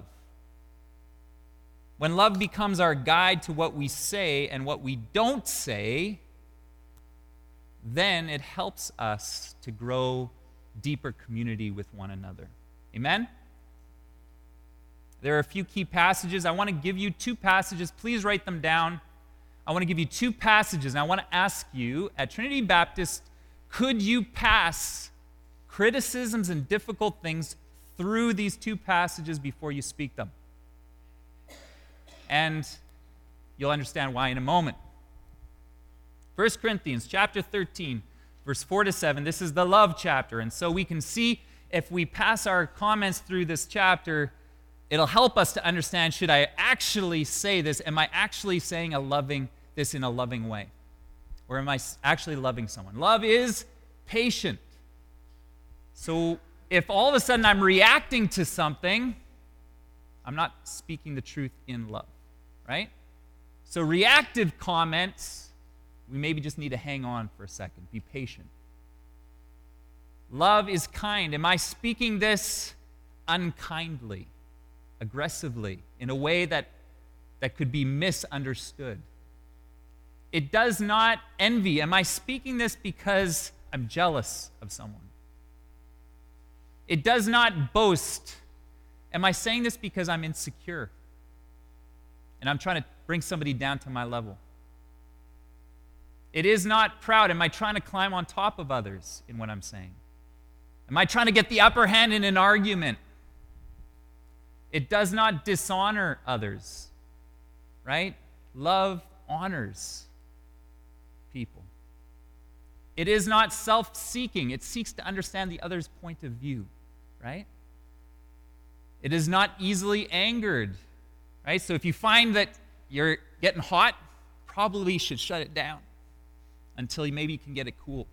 When love becomes our guide to what we say and what we don't say, then it helps us to grow deeper community with one another. Amen? There are a few key passages. I want to give you two passages. Please write them down. I want to give you two passages, and I want to ask you, at Trinity Baptist, could you pass criticisms and difficult things through these two passages before you speak them? And you'll understand why in a moment. First Corinthians chapter thirteen, verse four to seven. This is the love chapter. And so we can see if we pass our comments through this chapter, it'll help us to understand, should I actually say this? Am I actually saying a loving this in a loving way? Or am I actually loving someone? Love is patient. So if all of a sudden I'm reacting to something, I'm not speaking the truth in love, right? So reactive comments, we maybe just need to hang on for a second. Be patient. Love is kind. Am I speaking this unkindly, aggressively, in a way that, that could be misunderstood? It does not envy. Am I speaking this because I'm jealous of someone? It does not boast. Am I saying this because I'm insecure and I'm trying to bring somebody down to my level? It is not proud. Am I trying to climb on top of others in what I'm saying? Am I trying to get the upper hand in an argument? It does not dishonor others, right? Love honors people. It is not self-seeking. It seeks to understand the other's point of view, right? It is not easily angered, right? So if you find that you're getting hot, probably should shut it down until you maybe you can get it cool.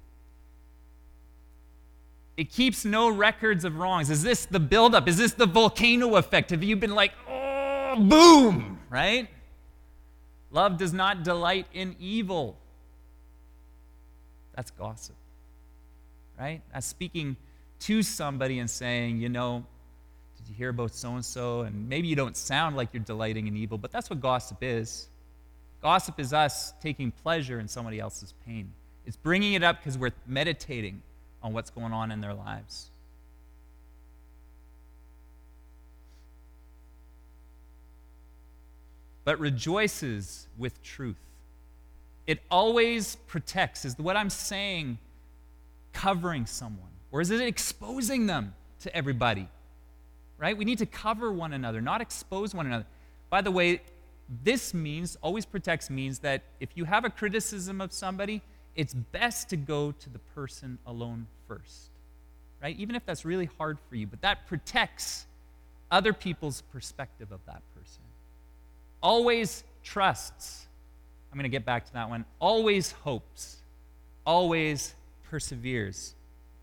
It keeps no records of wrongs. Is this the buildup? Is this the volcano effect? Have you been like, oh, boom, right? Love does not delight in evil. That's gossip, right? That's speaking to somebody and saying, you know, did you hear about so-and-so? And maybe you don't sound like you're delighting in evil, but that's what gossip is. Gossip is us taking pleasure in somebody else's pain. It's bringing it up because we're meditating on what's going on in their lives. But rejoices with truth. It always protects. Is what I'm saying covering someone? Or is it exposing them to everybody? Right? We need to cover one another, not expose one another. By the way, this means, always protects means that if you have a criticism of somebody, it's best to go to the person alone first. Right? Even if that's really hard for you, but that protects other people's perspective of that person. Always trusts. I'm going to get back to that one. Always hopes. Always perseveres.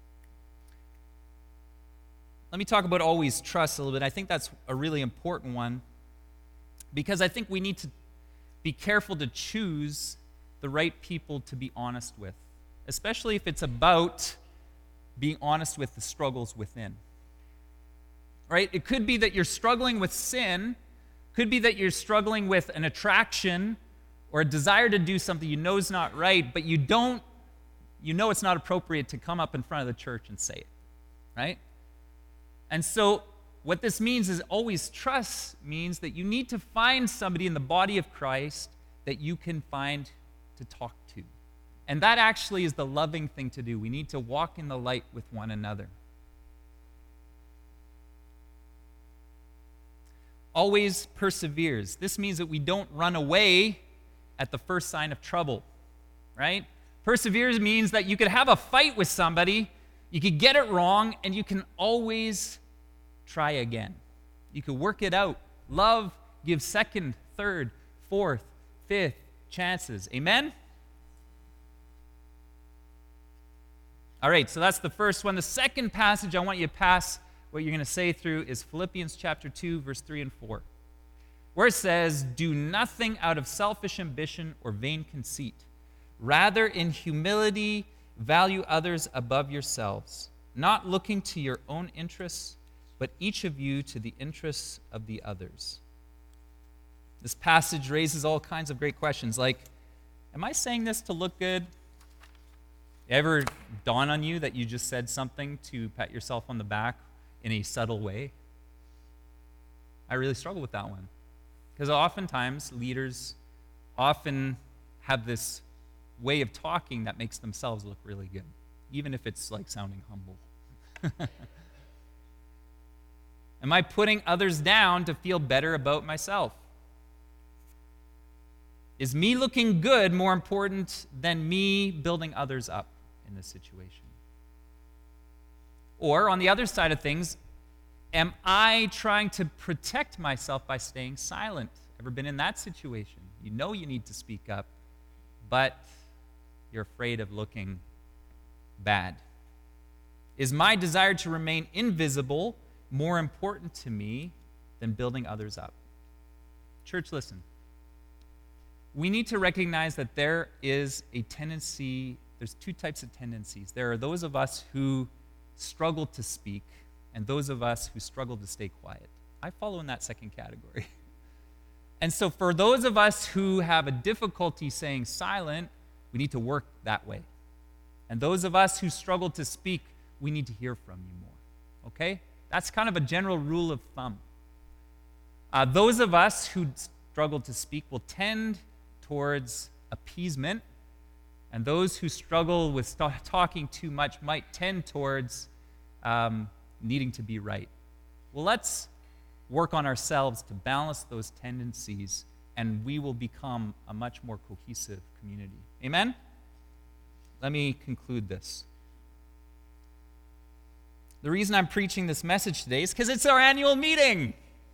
Let me talk about always trust a little bit. I think that's a really important one because I think we need to be careful to choose the right people to be honest with, especially if it's about being honest with the struggles within. Right? It could be that you're struggling with sin. Could be that you're struggling with an attraction or a desire to do something you know is not right, but you don't, you know it's not appropriate to come up in front of the church and say it, right? And so what this means is always trust means that you need to find somebody in the body of Christ that you can find to talk to. And that actually is the loving thing to do. We need to walk in the light with one another. Always perseveres. This means that we don't run away at the first sign of trouble, right? Perseveres means that you could have a fight with somebody, you could get it wrong, and you can always try again. You could work it out. Love gives second, third, fourth, fifth chances. Amen? All right, so that's the first one. The second passage I want you to pass what you're going to say through is Philippians chapter two, verse three and four, where it says, "Do nothing out of selfish ambition or vain conceit. Rather, in humility, value others above yourselves, not looking to your own interests, but each of you to the interests of the others." This passage raises all kinds of great questions, like, am I saying this to look good? Ever dawn on you that you just said something to pat yourself on the back in a subtle way? I really struggle with that one. Because oftentimes, leaders often have this way of talking that makes themselves look really good, even if it's like sounding humble. Am I putting others down to feel better about myself? Is me looking good more important than me building others up in this situation? Or, on the other side of things, am I trying to protect myself by staying silent? Ever been in that situation? You know you need to speak up, but you're afraid of looking bad. Is my desire to remain invisible more important to me than building others up? Church, listen. We need to recognize that there is a tendency, there's two types of tendencies. There are those of us who struggle to speak, and those of us who struggle to stay quiet. I follow in that second category. And so for those of us who have a difficulty saying silent, we need to work that way. And those of us who struggle to speak, we need to hear from you more. Okay? That's kind of a general rule of thumb. Uh, those of us who struggle to speak will tend towards appeasement, and those who struggle with st- talking too much might tend towards um, needing to be right. Well, let's work on ourselves to balance those tendencies, and we will become a much more cohesive community. Amen? Let me conclude this. The reason I'm preaching this message today is because it's our annual meeting.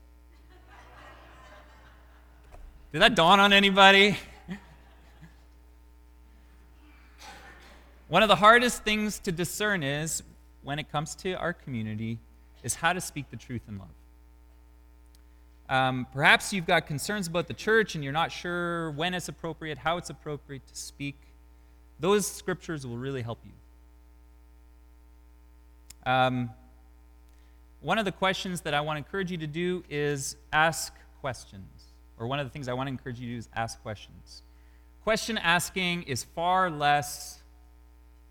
Did that dawn on anybody? One of the hardest things to discern is, when it comes to our community, is how to speak the truth in love. Um, perhaps you've got concerns about the church and you're not sure when it's appropriate, how it's appropriate to speak. Those scriptures will really help you. Um, one of the questions that I want to encourage you to do is ask questions. Or one of the things I want to encourage you to do is ask questions. Question asking is far less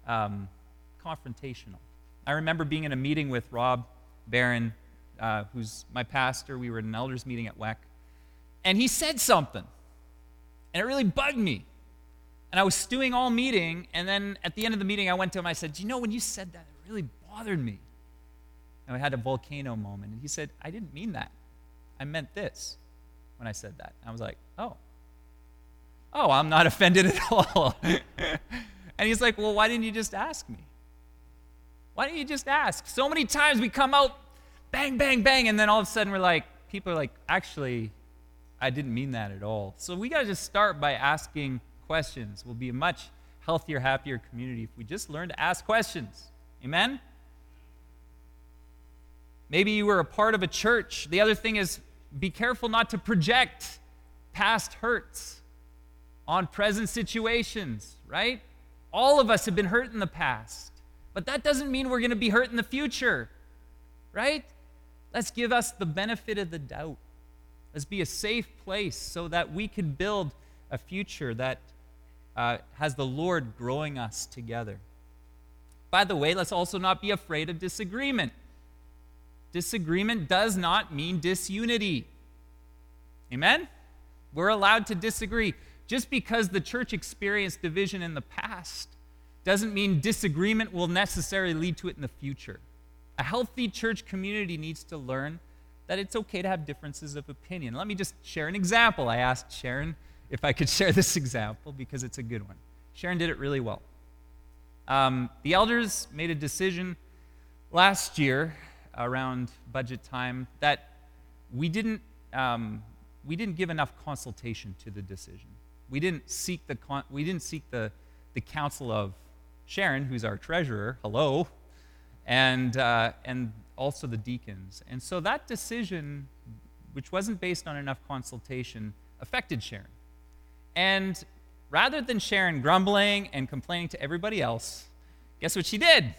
um, confrontational. I remember being in a meeting with Rob Barron, uh, who's my pastor. We were at an elders meeting at W E C, and he said something, and it really bugged me. And I was stewing all meeting, and then at the end of the meeting, I went to him. I said, "Do you know, when you said that, it really bothered me." And I had a volcano moment, and he said, "I didn't mean that. I meant this when I said that." And I was like, "Oh, oh, I'm not offended at all." And he's like, "Well, why didn't you just ask me? Why didn't you just ask?" So many times we come out, bang, bang, bang, and then all of a sudden we're like, people are like, "Actually, I didn't mean that at all." So we got to just start by asking questions. We'll be a much healthier, happier community if we just learn to ask questions. Amen? Maybe you were a part of a church. The other thing is, be careful not to project past hurts on present situations, right? All of us have been hurt in the past, but that doesn't mean we're going to be hurt in the future, right? Let's give us the benefit of the doubt. Let's be a safe place so that we can build a future that uh, has the Lord growing us together. By the way, let's also not be afraid of disagreement. Disagreement does not mean disunity. Amen? We're allowed to disagree. Just because the church experienced division in the past doesn't mean disagreement will necessarily lead to it in the future. A healthy church community needs to learn that it's okay to have differences of opinion. Let me just share an example. I asked Sharon if I could share this example because it's a good one. Sharon did it really well. Um, the elders made a decision last year around budget time that we didn't um, we didn't give enough consultation to the decision. We didn't seek the con- we didn't seek the the counsel of Sharon, who's our treasurer. Hello, and uh, and also the deacons. And so that decision, which wasn't based on enough consultation, affected Sharon. And rather than Sharon grumbling and complaining to everybody else, guess what she did?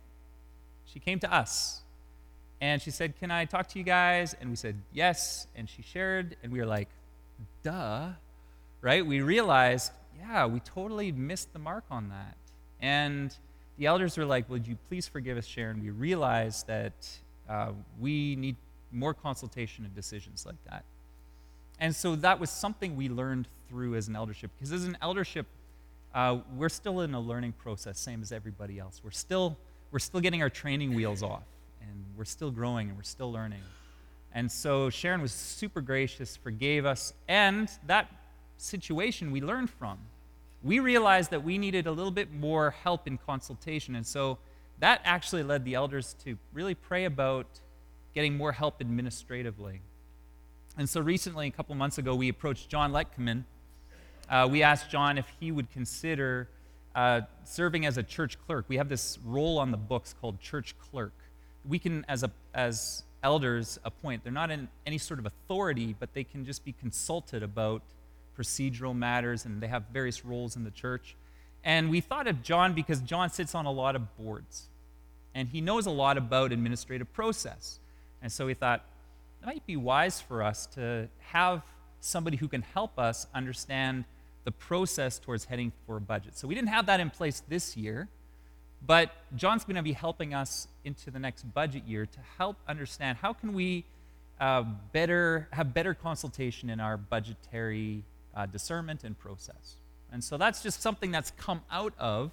She came to us. And she said, "Can I talk to you guys?" And we said, "Yes." And she shared, and we were like, duh, right? We realized, yeah, we totally missed the mark on that. And the elders were like, "Would you please forgive us, Sharon? We realized that uh, we need more consultation and decisions like that." And so that was something we learned through as an eldership. Because as an eldership, uh, we're still in a learning process, same as everybody else. We're still, we're still getting our training wheels off. And we're still growing and we're still learning. And so Sharon was super gracious, forgave us, and that situation we learned from. We realized that we needed a little bit more help in consultation, and so that actually led the elders to really pray about getting more help administratively. And so recently, a couple months ago, we approached John Letkeman. Uh, we asked John if he would consider uh, serving as a church clerk. We have this role on the books called church clerk. We can, as a as elders, appoint. They're not in any sort of authority, but they can just be consulted about procedural matters, and they have various roles in the church. And we thought of John because John sits on a lot of boards, and he knows a lot about administrative process. And so we thought it might be wise for us to have somebody who can help us understand the process towards heading for a budget. So we didn't have that in place this year. But John's going to be helping us into the next budget year to help understand how can we uh, better have better consultation in our budgetary uh, discernment and process. And so that's just something that's come out of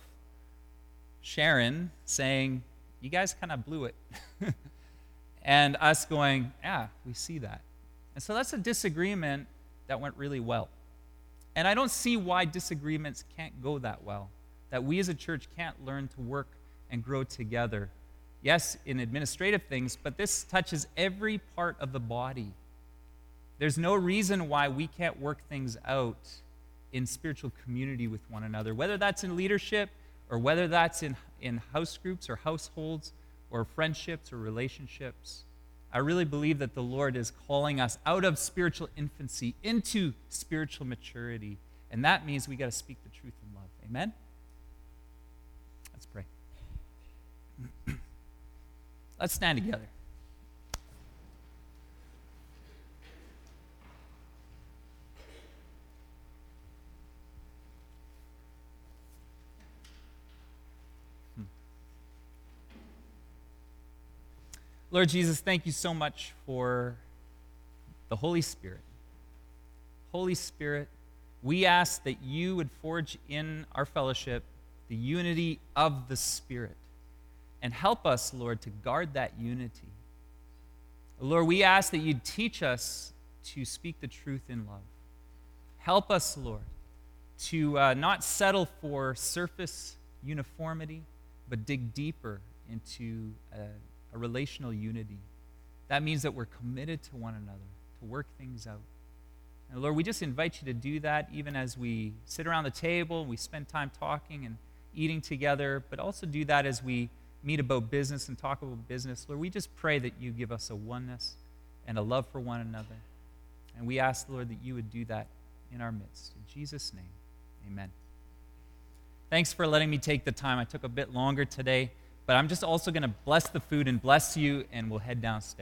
Sharon saying, "You guys kind of blew it," and us going, "Yeah, we see that." And so that's a disagreement that went really well. And I don't see why disagreements can't go that well. That we as a church can't learn to work and grow together. Yes, in administrative things, but this touches every part of the body. There's no reason why we can't work things out in spiritual community with one another, whether that's in leadership or whether that's in, in house groups or households or friendships or relationships. I really believe that the Lord is calling us out of spiritual infancy into spiritual maturity, and that means we got to speak the truth in love. Amen? Let's pray. Let's stand together. Lord Jesus, thank you so much for the Holy Spirit. Holy Spirit, we ask that you would forge in our fellowship the unity of the Spirit and help us, Lord, to guard that unity. Lord, we ask that you'd teach us to speak the truth in love. Help us, Lord, to uh, not settle for surface uniformity, but dig deeper into a, a relational unity. That means that we're committed to one another, to work things out. And Lord, we just invite you to do that even as we sit around the table, we spend time talking and eating together, but also do that as we meet about business and talk about business. Lord, we just pray that you give us a oneness and a love for one another. And we ask, Lord, that you would do that in our midst. In Jesus' name, amen. Thanks for letting me take the time. I took a bit longer today, but I'm just also going to bless the food and bless you, and we'll head downstairs.